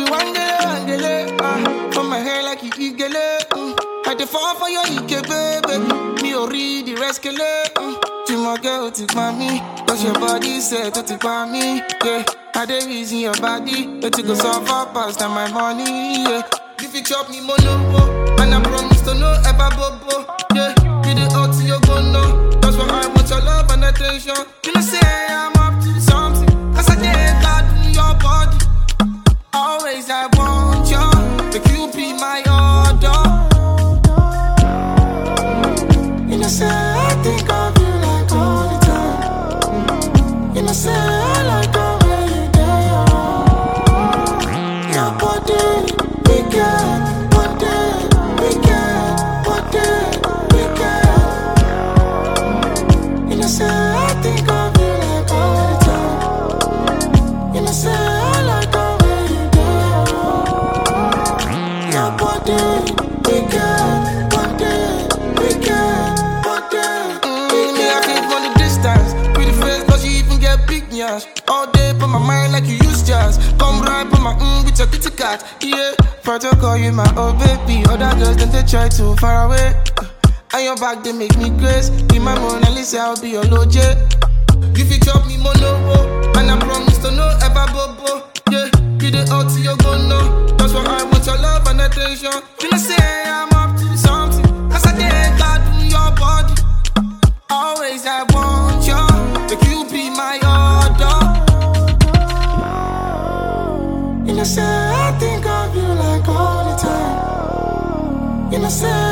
you wangele, from my hair like you igele. I dey fall for your ike, baby. Me or read the rest, to my girl, to mommy. Cause your body said to take me, yeah. I dey reason your body, let you go suffer past than my money, yeah. If you chop me mono, and I promise to no ever bobo, yeah. You the out to your go no. That's why I want your love and attention. You know say I'm up to something, cause I can't God in your body. Always I want you, make you be my order. You know say I think of you like all the time. You know say I like the way you do. Your body, we can, one day, we can, one day, we can. You know say I think of you like all the time. You know say I like the way you do. Your body, we can, one day, we can, one day. Me I think from the distance, pretty face, cause you even get big nyash. All day put my mind like you use jazz. Come right put my with your kitty cat, yeah. Protocol you my old baby. Other girls then they try to far away. And your back they make me grace. Be my Mona Lisa, I'll be your Lord, yeah. If you chop me mono, and I promise to no ever bobo, yeah. You the out to your go no. That's why I want your love and attention. You know say I'm up to something, cause I can't God in your body. Always I want you, make you be my order. You know say I think of you like all the time. You know say